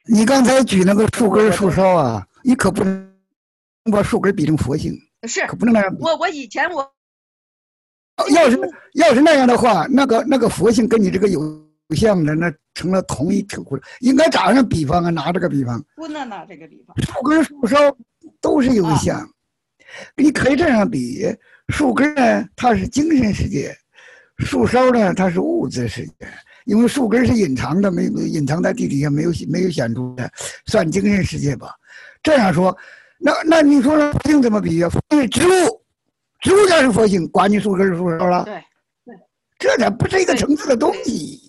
你刚才举那个树根树梢啊，你可不能把树根比成佛性， 是可不能那样比。 我以前要是那样的话，那个佛性跟你这个有相的，那成了同一体会。应该打上比方啊，拿这个比方， 不能拿这个比方。 树根树梢都是有相，你可以这样比：树根呢，它是精神世界；树梢呢，它是物质世界。因为树根是隐藏的，没有隐藏在地底下，没有显出的，算精神世界吧。这样说，那你说佛性怎么比啊？因为植物才是佛性，管你树根树梢了。 对， 这点不是一个层次的东西。